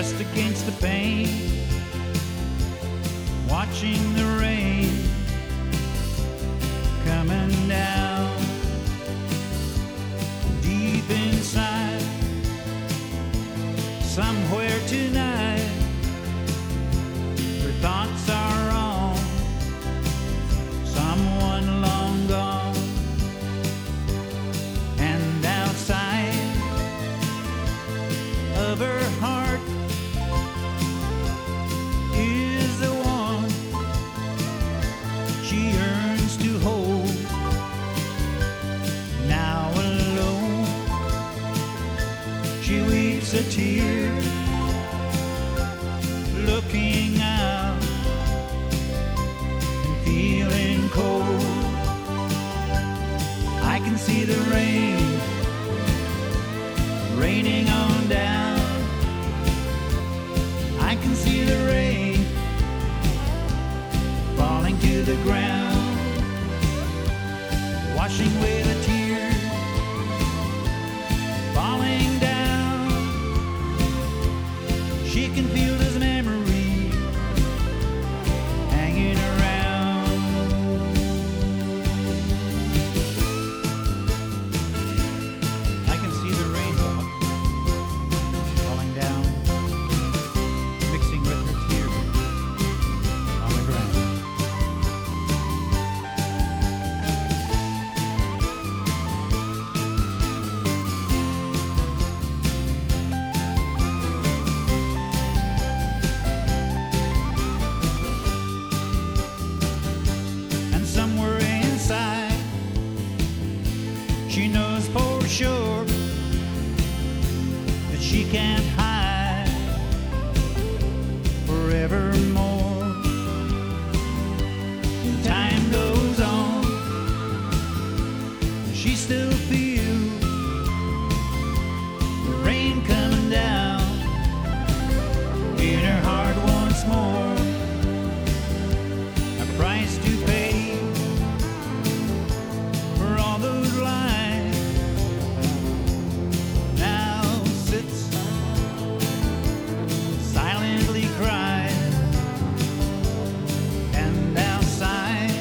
pressed against the pane, watching the rain coming down. Deep inside, somewhere tonight, her thoughts are on someone long gone. And outside of her heart is the one she yearns to hold. Now alone, she weeps a tear, looking out and feeling cold. I can see the rain raining on down. I can see the rain falling to the ground, washing away the tears, falling down. She can feel his memory hanging around. I can see the rain falling down, mixing with her tears on the ground. And somewhere inside, she knows for sure that she can't hide forevermore. Time goes on, she still feels the rain coming down in her heart once more. A price to pay for all those lies now sits silently cries. And outside,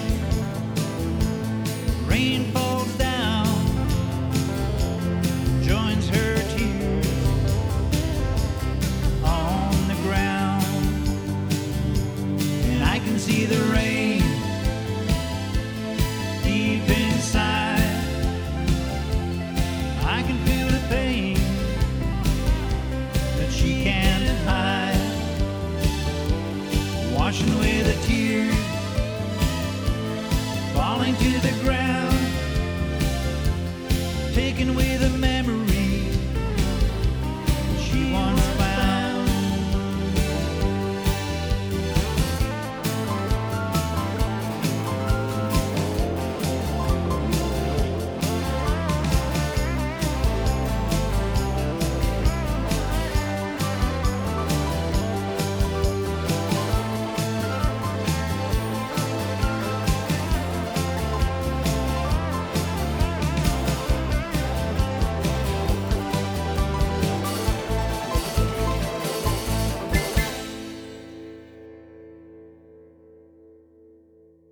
rain falls down, joins her tears on the ground. And I can see the rain deep inside. I can feel the pain that she can't hide, washing away the tears, falling to the ground, taking away the memory she once